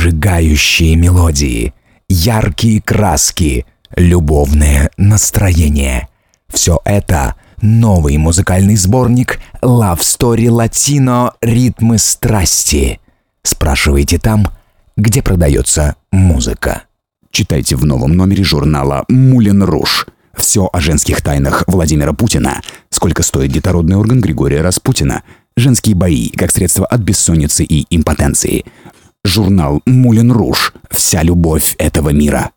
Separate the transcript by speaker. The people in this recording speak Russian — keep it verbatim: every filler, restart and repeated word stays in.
Speaker 1: Обжигающие мелодии, яркие краски, любовное настроение. Все это новый музыкальный сборник Love Story Latino «Ритмы страсти». Спрашивайте там, где продается музыка.
Speaker 2: Читайте в новом номере журнала «Мулен Руж». Все о женских тайнах Владимира Путина. Сколько стоит детородный орган Григория Распутина. Женские бои как средство от бессонницы и импотенции. Журнал «Мулен Руж». Вся любовь этого мира.